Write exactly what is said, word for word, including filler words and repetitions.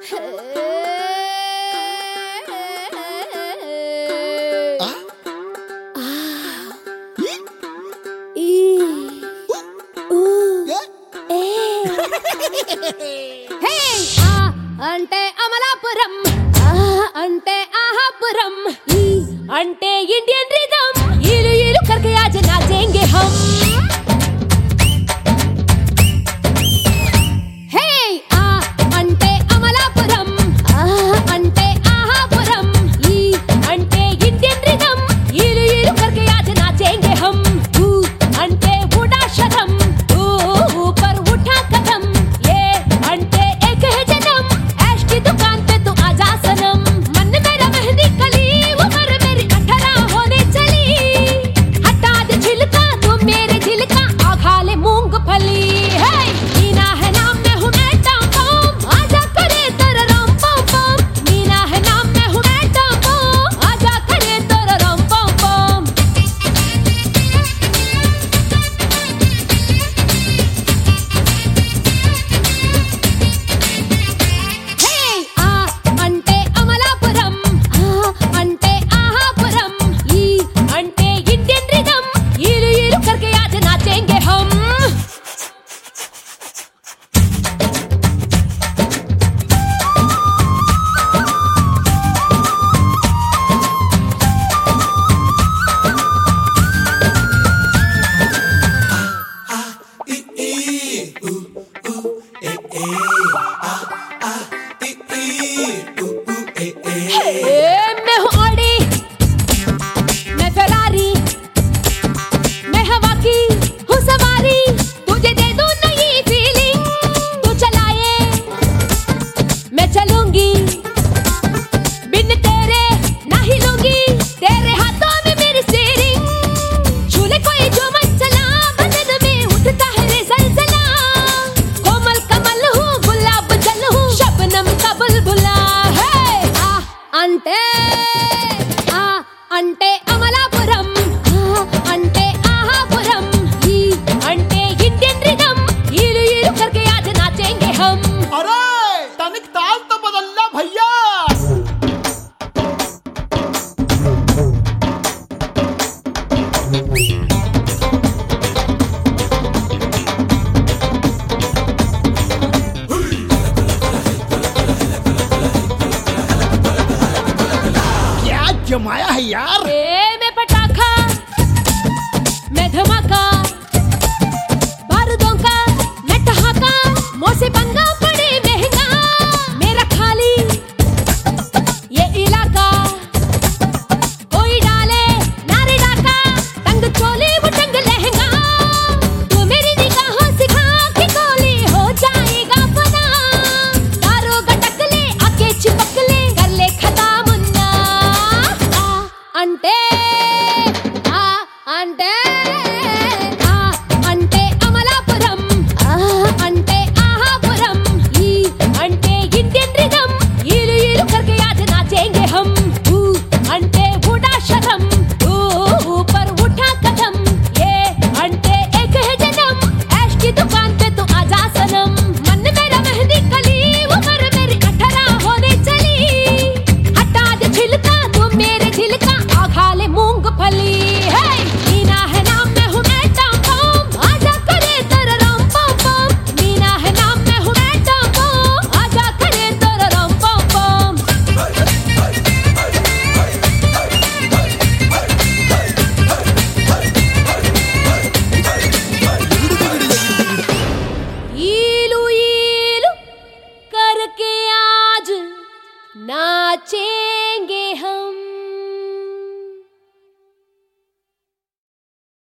అంటే అమలాపురం, ఆ అంటే ఆహాపురం, ఈ అంటే ఇండియన్ रिदम, ఈలు ఈలు करके आज नाचेंगे हम। हे ఆ అంటే అమలాపురం, ఆ అంటే ఆహాపురం, ఈ అంటే ఇండియన్ रिदम, ఈలు ఈలు करके आज नाचेंगे हम। ఊ అంటే ఊడాశరం, ఊ ऊपर उठा कदम, ये అంటే एक है जन्म, ऐश की दुकान पे तू आजा सनम। मन मेरा मेहंदी कली, उम्र मेरी अठारह होने चली, हटा दे छिलका तू मेरे दिल का, आ खा ले मूंगफली। हे मीना है नाम, मैं हूँ मैं टॉम बम, आजा करे तेरा रम बम बम। मीना है नाम, मैं हूँ मैं टॉम बम, आजा करे तेरा रम बम बम। हे ఆ అంటే అమలాపురం, ఆ అంటే ఆహాపురం, ఈ అంటే ఇండియన్ रिदम, ఈలు ఈలు करके आज नाचेंगे हम। मैं हूँ ऑडी, मैं फेरारी, मैं हवा की हूँ सवारी, तुझे दे दूँ नई फीलिंग, तू चलाए मैं चलूंगी, बिन तेरे ना हिलूंगी, तेरे हाथों में मेरी स्टीयरिंग। झूले कोई जो मत चला, बदन में उठता है रे जलजला, कोमल कमल हूँ गुलाब जल हूँ, शबनम का बुलबुला। है आ అంటే ఆ అంటే అమలాపురం, ఆ అంటే ఆహాపురం, ఈ అంటే ఇండియన్ रिदम, ఈలు ఈలు करके आज नाचेंगे हम। अरे तनिक ताल तो बदलना भैया। क्या जमाया है यार। ए मैं पटाखा, मैं धमाका, बारूदों का मैं ठहाका, मोसे पंगा पड़े महंगा, मेरा खाली ये इलाका, कोई डाले नारे डाका, तंग चोले वो टंग लहंगा, तू मेरी निगाहों से खा के गोली हो जाएगा फना, तारों गटक ले आके चिपक ले, कर ले खता मुन्ना। आ అంటే ఆ అంటే ఆ అంటే అమలాపురం, ఆ అంటే ఆహాపురం, ఈ అంటే ఇండియన్ रिदम, ఈలు ఈలు करके आज नाचेंगे हम। ఊ అంటే ఊడాశరం, ఊ ऊपर उठा कदम, ये అంటే एक है जन्म, ऐश की दुकान पे तू आजा सनम। मन मेरा मेहंदी कली, उम्र मेरी अठारह होने चली, हटा दे छिलका तू मेरे दिल का, आ खा ले मूंगफली। हे मीना है नाम, मैं हूँ मैं टॉम बम, आजा करे तेरा रम बम बम। मीना है नाम, मैं हूँ मैं टॉम बम, आजा करे तेरा रम बम बम। ఈలు ఈలు करके आज नाचे